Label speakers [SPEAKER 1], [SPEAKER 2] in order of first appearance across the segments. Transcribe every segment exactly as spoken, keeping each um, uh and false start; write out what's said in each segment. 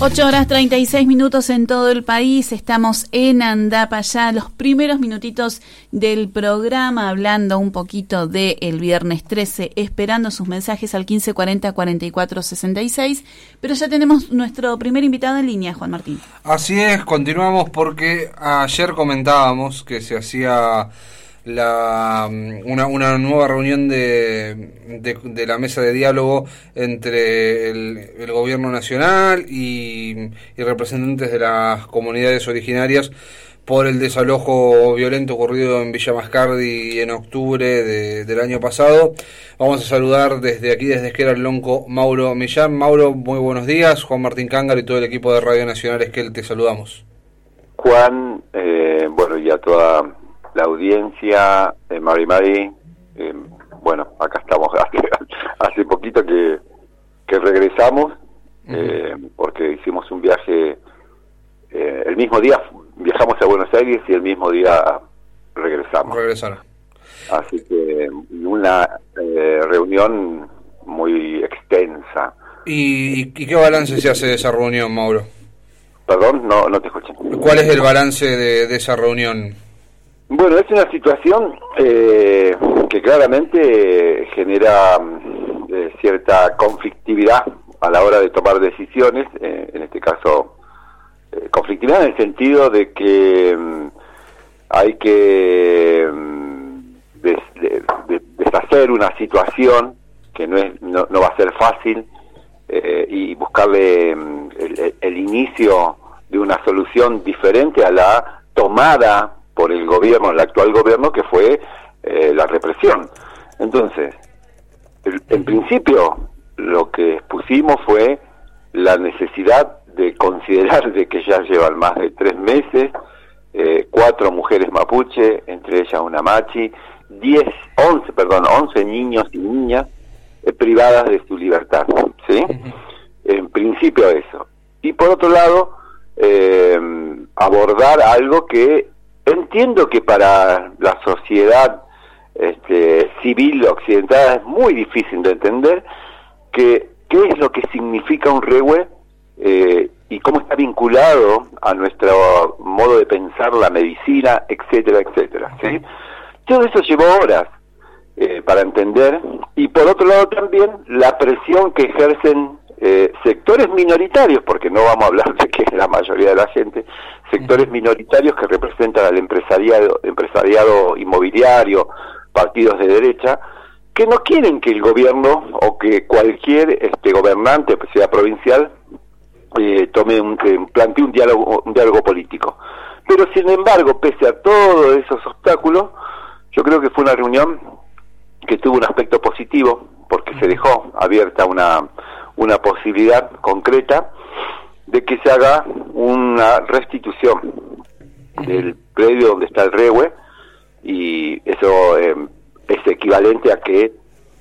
[SPEAKER 1] ocho horas treinta y seis minutos en todo el país. Estamos en Andapa ya, los primeros minutitos del programa, hablando un poquito del viernes trece, esperando sus mensajes al quince cuarenta cuarenta y cuatro sesenta y seis. Pero ya tenemos nuestro primer invitado en línea, Juan Martín.
[SPEAKER 2] Así es, continuamos porque ayer comentábamos que se hacía la una, una nueva reunión de, de, de la mesa de diálogo entre el, el gobierno nacional y, y representantes de las comunidades originarias por el desalojo violento ocurrido en Villa Mascardi en octubre de, del año pasado. Vamos a saludar desde aquí, desde Esquel al Lonco, Mauro Millán. Mauro, muy buenos días. Juan Martín Cángaro y todo el equipo de Radio Nacional Esquel, te saludamos.
[SPEAKER 3] Juan, eh, bueno, y a toda la audiencia, eh, Mari Mari, eh, bueno, acá estamos hace, hace poquito que, que regresamos, uh-huh. eh, porque hicimos un viaje, eh, el mismo día viajamos a Buenos Aires y el mismo día regresamos.
[SPEAKER 2] Regresaron.
[SPEAKER 3] Así que una eh, reunión muy extensa.
[SPEAKER 2] ¿Y, ¿Y qué balance se hace de esa reunión, Mauro?
[SPEAKER 3] Perdón, no, no te escuché.
[SPEAKER 2] ¿Cuál es el balance de, de esa reunión?
[SPEAKER 3] Bueno, es una situación eh, que claramente genera eh, cierta conflictividad a la hora de tomar decisiones, eh, en este caso eh, conflictividad en el sentido de que mm, hay que mm, des, de, de, deshacer una situación que no es no, no va a ser fácil eh, y buscarle mm, el, el inicio de una solución diferente a la tomada por el gobierno, el actual gobierno, que fue eh, la represión. Entonces, el, en principio, lo que expusimos fue la necesidad de considerar de que ya llevan más de tres meses, eh, cuatro mujeres mapuche, entre ellas una machi, diez, once, perdón, once niños y niñas eh, privadas de su libertad, ¿sí? En principio eso. Y por otro lado, eh, abordar algo que entiendo que para la sociedad este, civil occidental es muy difícil de entender que qué es lo que significa un rehue eh, y cómo está vinculado a nuestro modo de pensar la medicina, etcétera, etcétera, ¿sí? Todo eso llevó horas eh, para entender, y por otro lado también la presión que ejercen Eh, sectores minoritarios, porque no vamos a hablar de que es la mayoría de la gente, sectores minoritarios que representan al empresariado, empresariado inmobiliario, partidos de derecha, que no quieren que el gobierno o que cualquier este gobernante, sea provincial, eh, tome un, eh, plantee un diálogo, un diálogo político. Pero sin embargo, pese a todos esos obstáculos, yo creo que fue una reunión que tuvo un aspecto positivo, porque se dejó abierta una una posibilidad concreta de que se haga una restitución del predio donde está el rehue, y eso eh, es equivalente a que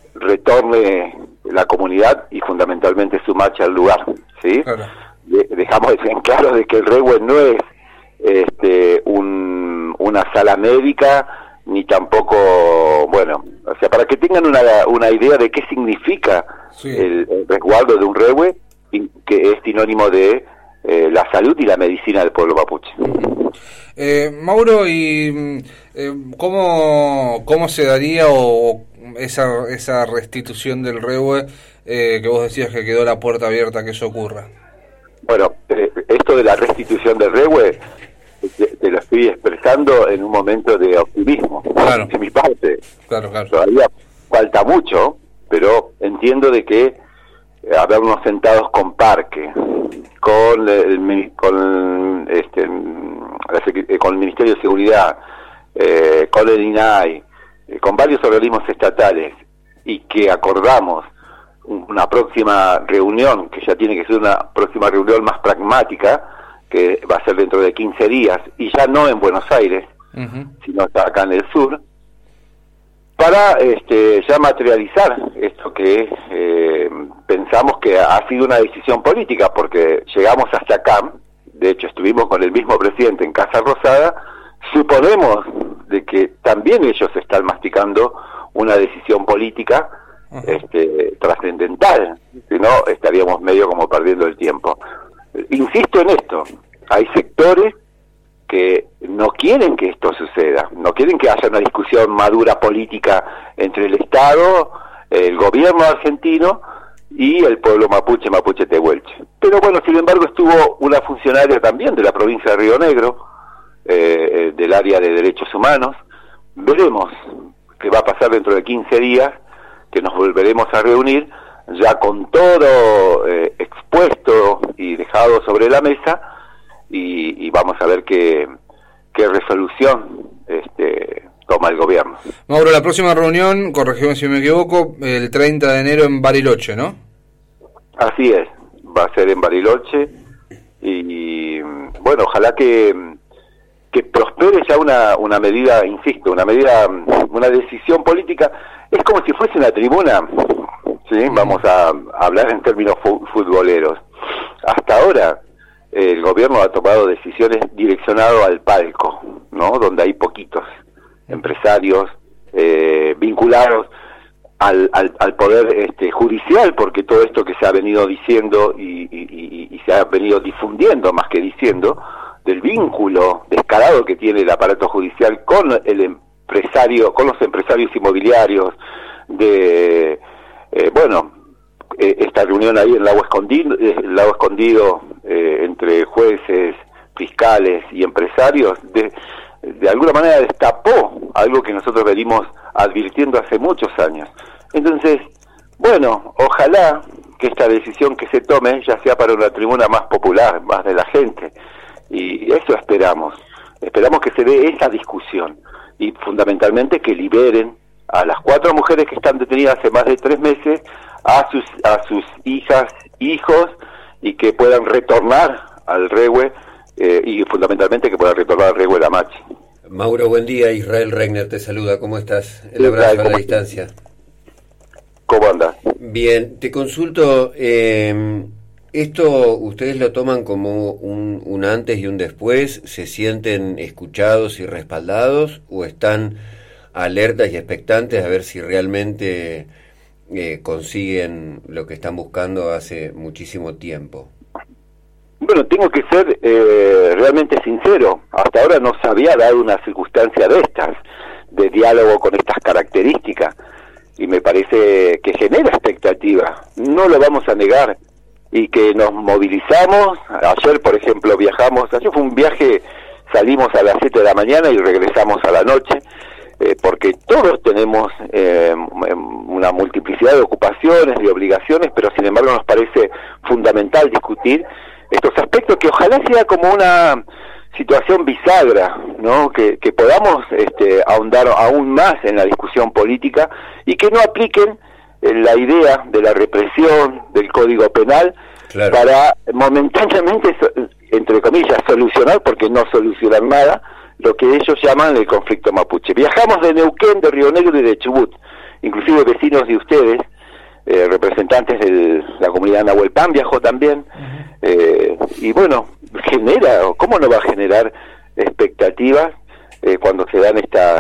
[SPEAKER 3] retorne la comunidad y fundamentalmente su marcha al lugar, ¿sí? Claro. De, dejamos en claro de que el rehue no es este un una sala médica, ni tampoco, bueno, o sea, para que tengan una, una idea de qué significa sí. el, el resguardo de un rehue, que es sinónimo de eh, la salud y la medicina del pueblo mapuche.
[SPEAKER 2] Eh, Mauro, ¿y eh, cómo, cómo se daría o esa, esa restitución del rehue eh, que vos decías que quedó la puerta abierta a que eso ocurra?
[SPEAKER 3] Bueno, eh, esto de la restitución del rehue Te, te lo estoy expresando en un momento de optimismo, claro, de mi parte.
[SPEAKER 2] Claro, claro.
[SPEAKER 3] Todavía falta mucho, pero entiendo de que eh, habernos sentados con Parque, con el, con este con el Ministerio de Seguridad, eh, con el I N A I, eh, con varios organismos estatales, y que acordamos una próxima reunión, que ya tiene que ser una próxima reunión más pragmática, que va a ser dentro de quince días, y ya no en Buenos Aires, uh-huh. sino acá en el sur, para este, ya materializar esto que eh, pensamos que ha sido una decisión política, porque llegamos hasta acá, de hecho estuvimos con el mismo presidente en Casa Rosada, suponemos de que también ellos están masticando una decisión política uh-huh. este, trascendental, si no estaríamos medio como perdiendo el tiempo. insisto en esto, hay sectores que no quieren que esto suceda, no quieren que haya una discusión madura política entre el Estado, el gobierno argentino y el pueblo mapuche, mapuche tehuelche. Pero bueno, sin embargo estuvo una funcionaria también de la provincia de Río Negro, eh, del área de derechos humanos. Veremos qué va a pasar dentro de quince días, que nos volveremos a reunir, ya con todo eh, expuesto y dejado sobre la mesa, y, y vamos a ver qué, qué resolución este, toma el gobierno.
[SPEAKER 2] Mauro, la próxima reunión, corregime si me equivoco, el treinta de enero en Bariloche, ¿no?
[SPEAKER 3] Así es, va a ser en Bariloche, y, y bueno, ojalá que, que prospere ya una, una medida, insisto, una medida, una decisión política. Es como si fuese una tribuna, ¿sí? Vamos a, a hablar en términos fu- futboleros. Hasta ahora el gobierno ha tomado decisiones direccionadas al palco, ¿no? Donde hay poquitos empresarios eh, vinculados al, al, al poder este, judicial, porque todo esto que se ha venido diciendo y, y, y, y se ha venido difundiendo, más que diciendo, del vínculo descarado que tiene el aparato judicial con el empresario, con los empresarios inmobiliarios, de, eh, bueno, eh, esta reunión ahí en Lago Escondido, eh, Lago Escondido eh, entre jueces, fiscales y empresarios, de, de alguna manera destapó algo que nosotros venimos advirtiendo hace muchos años. Entonces, bueno, ojalá que esta decisión que se tome ya sea para una tribuna más popular, más de la gente, y eso esperamos, esperamos que se dé esa discusión, y fundamentalmente que liberen a las cuatro mujeres que están detenidas hace más de tres meses, a sus a sus hijas, hijos, y que puedan retornar al Rehue, eh, y fundamentalmente que puedan retornar al Rehue la Machi.
[SPEAKER 4] Mauro, buen día. Israel Regner te saluda. ¿Cómo estás? El abrazo Israel, a la distancia.
[SPEAKER 3] ¿Cómo andas?
[SPEAKER 4] Bien, te consulto, eh, ¿esto ustedes lo toman como un, un antes y un después? ¿Se sienten escuchados y respaldados o están alertas y expectantes a ver si realmente eh, consiguen lo que están buscando hace muchísimo tiempo?
[SPEAKER 3] Bueno, tengo que ser eh, realmente sincero. Hasta ahora no se había dado una circunstancia de estas, de diálogo con estas características, y me parece que genera expectativa. No lo vamos a negar, y que nos movilizamos. Ayer, por ejemplo, viajamos, ayer fue un viaje, salimos a las siete de la mañana y regresamos a la noche, eh, porque todos tenemos eh, una multiplicidad de ocupaciones, de obligaciones, pero sin embargo nos parece fundamental discutir estos aspectos, que ojalá sea como una situación bisagra, ¿no? Que, que podamos este, ahondar aún más en la discusión política y que no apliquen eh, la idea de la represión, del Código Penal, claro, para momentáneamente, entre comillas, solucionar, porque no solucionan nada, lo que ellos llaman el conflicto mapuche. Viajamos de Neuquén, de Río Negro y de Chubut, inclusive vecinos de ustedes, Eh, representantes de la comunidad Nahuelpan viajó también, uh-huh. eh, y bueno, genera, ¿cómo no va a generar expectativas eh, cuando se dan estas,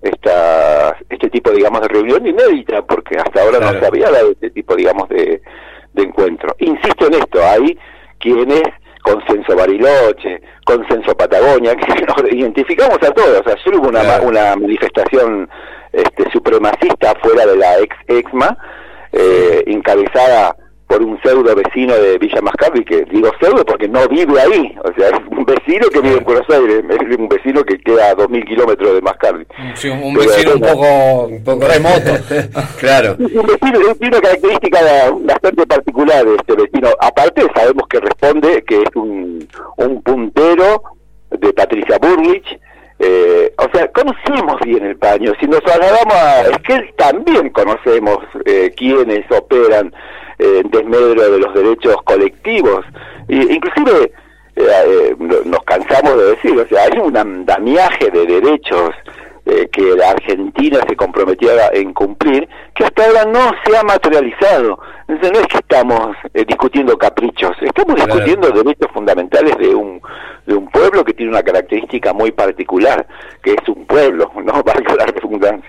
[SPEAKER 3] estas, este tipo, digamos, de reunión inédita, porque hasta ahora claro. no se había dado este tipo, digamos, de, de encuentro. Insisto en esto, hay quienes, consenso Bariloche, consenso Patagonia, que nos identificamos a todos. Ayer hubo una, claro. una manifestación este, supremacista fuera de la ex EXMA, Eh, encabezada por un pseudo vecino de Villa Mascardi, que digo pseudo porque no vive ahí, o sea, es un vecino que vive en Buenos Aires, es un vecino que queda a dos mil kilómetros de Mascardi.
[SPEAKER 2] Sí, un vecino Pero, un, poco, un poco remoto.
[SPEAKER 4] Claro.
[SPEAKER 3] Un vecino, tiene una característica bastante particular de este vecino, aparte sabemos que responde que es un, un puntero de Patricia Burlich. Eh, o sea, conocemos bien el paño. Si nos trasladamos a Esquel, también conocemos eh, quiénes operan eh, en desmedro de los derechos colectivos. Y, inclusive eh, eh, nos cansamos de decir, o sea, hay un andamiaje de derechos eh, que la Argentina se comprometiera en cumplir, que hasta ahora no se ha materializado. Entonces no es que estamos eh, discutiendo caprichos, estamos claro. discutiendo derechos fundamentales de un de un pueblo que tiene una característica muy particular, que es un pueblo, no valga la redundancia.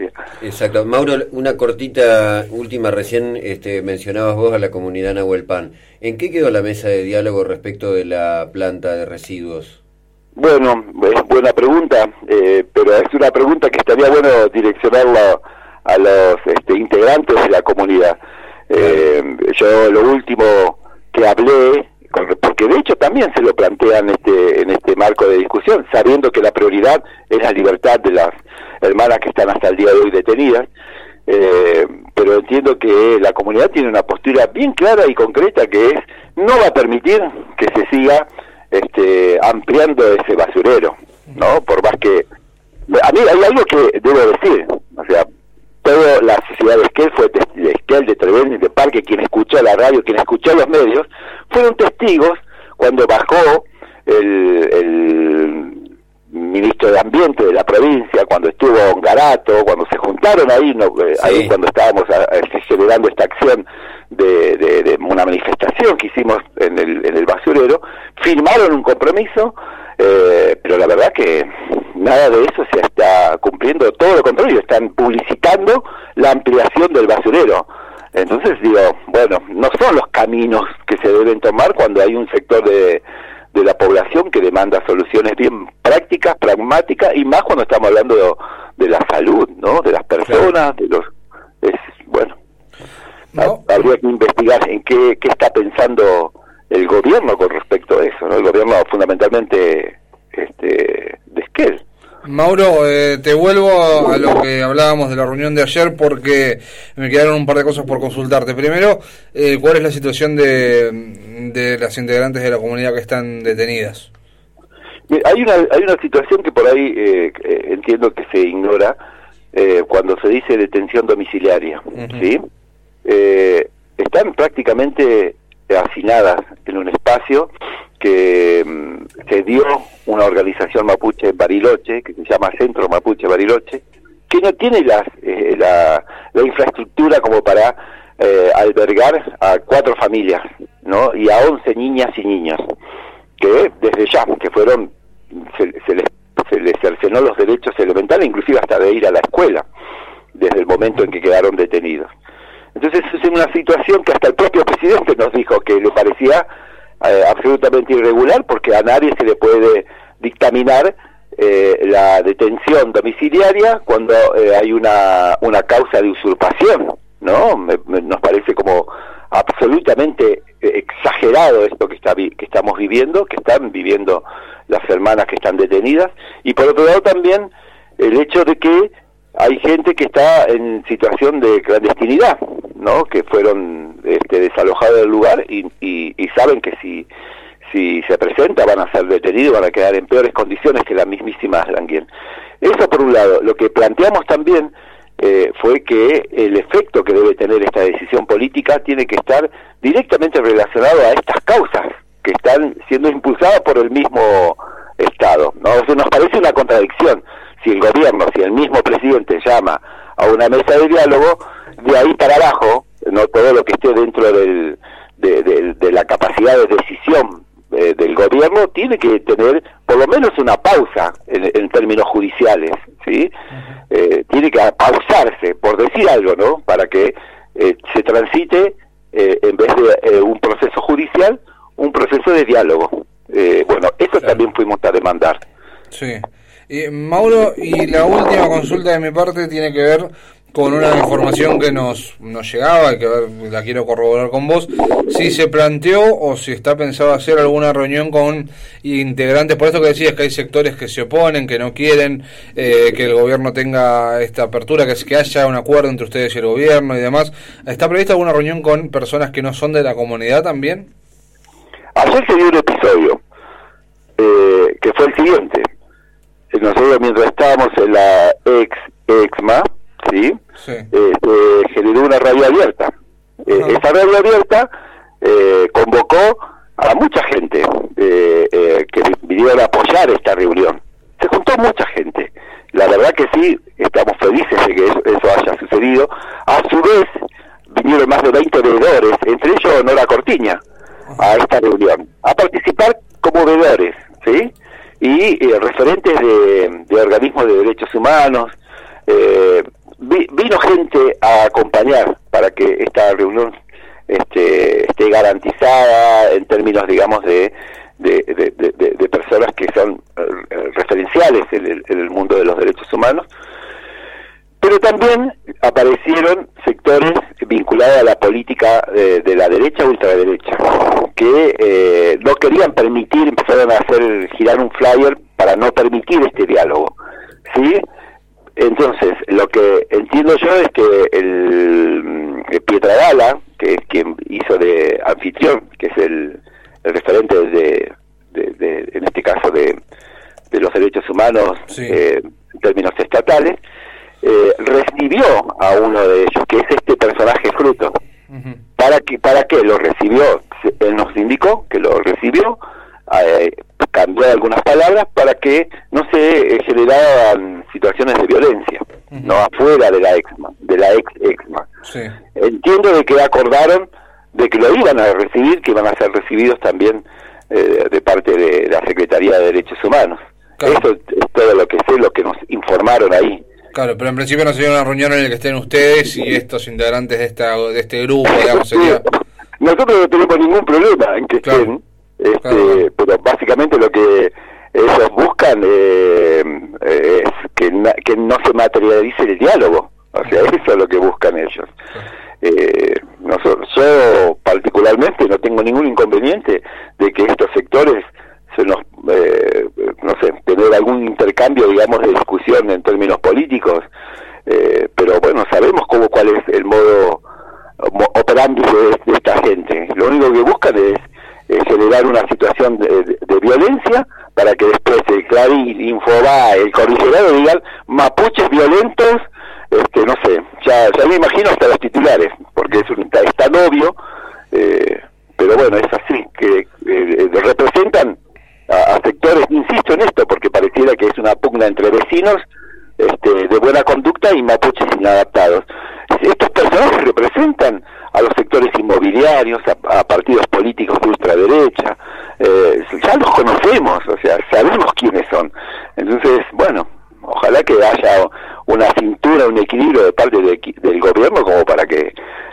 [SPEAKER 4] Exacto. Mauro, una cortita última, recién este, mencionabas vos a la comunidad Nahuelpan. ¿En qué quedó la mesa de diálogo respecto de la planta de residuos?
[SPEAKER 3] Bueno, es buena pregunta, eh, pero es una pregunta que estaría bueno direccionarla a los este, integrantes de la comunidad. Eh, yo lo último que hablé, porque de hecho también se lo plantean este, en este marco de discusión, sabiendo que la prioridad es la libertad de las hermanas que están hasta el día de hoy detenidas, eh, pero entiendo que la comunidad tiene una postura bien clara y concreta, que es no va a permitir que se siga este, ampliando ese basurero, ¿no? Por más que... A mí hay algo que debo decir, o sea, toda la sociedad de Esquel fue de Esquel, de Trevelin, de Parque, quien escuchó la radio, quien escuchó los medios, fueron testigos cuando bajó el, el ministro de Ambiente de la provincia, cuando estuvo Ongarato, cuando se juntaron ahí, no, sí. ahí cuando estábamos a, a, generando esta acción de, de, de una manifestación que hicimos en el, en el basurero, firmaron un compromiso, eh, pero la verdad que nada de eso se está cumpliendo, todo lo contrario, están publicitando la ampliación del basurero. Entonces digo, bueno, no son los caminos que se deben tomar cuando hay un sector de, de la población que demanda soluciones bien prácticas, pragmáticas, y más cuando estamos hablando de, de la salud, ¿no? De las personas, de los... Es, bueno, no. Habría que investigar en qué, qué está pensando el gobierno con respecto a eso, ¿no? El gobierno fundamentalmente este, de Esquel.
[SPEAKER 2] Mauro, eh, te vuelvo a lo que hablábamos de la reunión de ayer porque me quedaron un par de cosas por consultarte. Primero, eh, ¿cuál es la situación de, de las integrantes de la comunidad que están detenidas?
[SPEAKER 3] Hay una, hay una situación que por ahí eh, eh, entiendo que se ignora eh, cuando se dice detención domiciliaria, uh-huh. ¿sí? Eh, están prácticamente hacinadas en un espacio que um, se dio una organización mapuche en Bariloche, que se llama Centro Mapuche Bariloche, que no tiene las, eh, la, la infraestructura como para eh, albergar a cuatro familias, ¿no? Y a once niñas y niños, que desde ya, que fueron, se, se, les, se les cercenó los derechos elementales, inclusive hasta de ir a la escuela, desde el momento en que quedaron detenidos. Entonces es una situación que hasta el propio presidente nos dijo que le parecía eh, absolutamente irregular, porque a nadie se le puede dictaminar eh, la detención domiciliaria cuando eh, hay una, una causa de usurpación, ¿no? Me, me, nos parece como absolutamente exagerado esto que, está, que estamos viviendo, que están viviendo las hermanas que están detenidas, y por otro lado también el hecho de que hay gente que está en situación de clandestinidad, ¿no? Que fueron este, desalojados del lugar y, y, y saben que si si se presenta van a ser detenidos, van a quedar en peores condiciones que la mismísima Languien. Eso por un lado. Lo que planteamos también eh, fue que el efecto que debe tener esta decisión política tiene que estar directamente relacionado a estas causas que están siendo impulsadas por el mismo Estado, ¿no? Eso nos parece una contradicción. Si el gobierno, si el mismo presidente llama a una mesa de diálogo, de ahí para abajo, no todo lo que esté dentro del, de, de, de la capacidad de decisión eh, del gobierno tiene que tener por lo menos una pausa en, en términos judiciales, ¿sí? Uh-huh. Eh, tiene que pausarse, por decir algo, ¿no? Para que eh, se transite, eh, en vez de eh, un proceso judicial, un proceso de diálogo. Eh, bueno, eso claro. También fuimos a demandar.
[SPEAKER 2] Sí. Y, Mauro, y la última consulta de mi parte tiene que ver con una información que nos, nos llegaba, y que ver, la quiero corroborar con vos, si se planteó o si está pensado hacer alguna reunión con integrantes, por esto que decías que hay sectores que se oponen, que no quieren eh, que el gobierno tenga esta apertura, que, que haya un acuerdo entre ustedes y el gobierno y demás. ¿Está prevista alguna reunión con personas que no son de la comunidad también?
[SPEAKER 3] Ayer se dio un episodio, eh, que fue el siguiente. Nosotros mientras estábamos en la ex EXMA, ¿sí? Sí. Eh, eh, generó una radio abierta. Eh, uh-huh. Esa radio abierta eh, convocó a mucha gente eh, eh, que vinieron a apoyar esta reunión. Se juntó mucha gente. La verdad que sí, estamos felices de que eso, eso haya sucedido. A su vez, vinieron más de veinte veedores, entre ellos Nora Cortiña, uh-huh. a esta reunión, a participar como veedores, ¿sí? Y eh, referentes de, de organismos de derechos humanos. Eh, vi, vino gente a acompañar para que esta reunión este, esté garantizada en términos, digamos, de, de, de, de, de personas que son uh, referenciales en el, en el mundo de los derechos humanos, pero también aparecieron sectores vinculados a la política de, de la derecha o ultraderecha, que eh, no querían permitir, empezaron a hacer girar un flyer para no permitir este diálogo, ¿sí? Entonces, lo que entiendo yo es que el, el Pietragala, que es quien hizo de anfitrión, que es el, el referente de, de, de, en este caso, de, de los derechos humanos, sí, eh, en términos estatales, eh, recibió a uno de ellos, que es este personaje Fruto. Uh-huh. ¿Para qué? ¿Para qué lo recibió? Él nos indicó que lo recibió, eh, cambió algunas palabras para que no se eh, generaran situaciones de violencia, uh-huh, no afuera de la EXMA, de la ex EXMA. Sí. Entiendo de que acordaron de que lo iban a recibir, que iban a ser recibidos también eh, de parte de la Secretaría de Derechos Humanos. Claro. Eso es todo lo que sé, lo que nos informaron ahí.
[SPEAKER 2] Claro, pero en principio no sería una reunión en la que estén ustedes y estos integrantes de esta de este grupo, digamos, sería...
[SPEAKER 3] Nosotros no tenemos ningún problema en que claro, estén, este, claro. Pero básicamente lo que ellos buscan eh, es que, na, que no se materialice el diálogo, o sea, eso es lo que buscan ellos. Claro. Eh, nosotros, yo particularmente no tengo ningún inconveniente de que estos sectores se nos, eh, no sé, tener algún intercambio, digamos, de discusión en términos políticos, eh, pero bueno, sabemos cómo cuál es el modo operandi de, de esta gente. Lo único que buscan es, es generar una situación de, de, de violencia para que después el Clarín, Infobae, el Cordillerano digan mapuches violentos, este, no sé, ya, ya me imagino hasta los titulares, porque es, un, es tan obvio, eh, pero bueno, es así, que eh, representan a, a sectores, insisto en esto, porque pareciera que es una pugna entre vecinos este, de buena conducta y mapuches inadaptados. Estos personajes representan a los sectores inmobiliarios, a, a partidos políticos de ultraderecha, eh, ya los conocemos, o sea, sabemos quiénes son. Entonces, bueno, ojalá que haya una cintura, un equilibrio de parte de, del gobierno como para que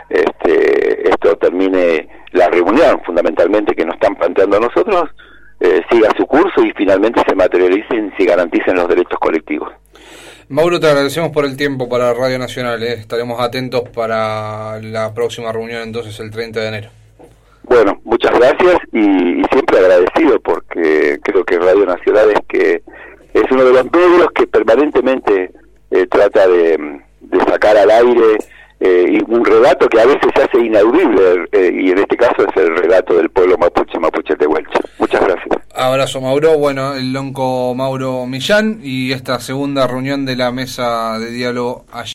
[SPEAKER 3] este, esto termine, la reunión fundamentalmente que nos están planteando a nosotros, eh, siga su curso y finalmente se materialicen y se garanticen los derechos colectivos.
[SPEAKER 2] Mauro, te agradecemos por el tiempo para Radio Nacional, ¿eh? Estaremos atentos para la próxima reunión entonces el treinta de enero.
[SPEAKER 3] Bueno, muchas gracias y, y siempre agradecido porque creo que Radio Nacional es que es uno de los medios que permanentemente eh, trata de, de sacar al aire eh, un relato que a veces se hace inaudible eh, y en este caso es el relato del pueblo mapuche, mapuche tehuelche. Muchas gracias.
[SPEAKER 2] Abrazo, Mauro. Bueno, el lonco Mauro Millán y esta segunda reunión de la mesa de diálogo allí.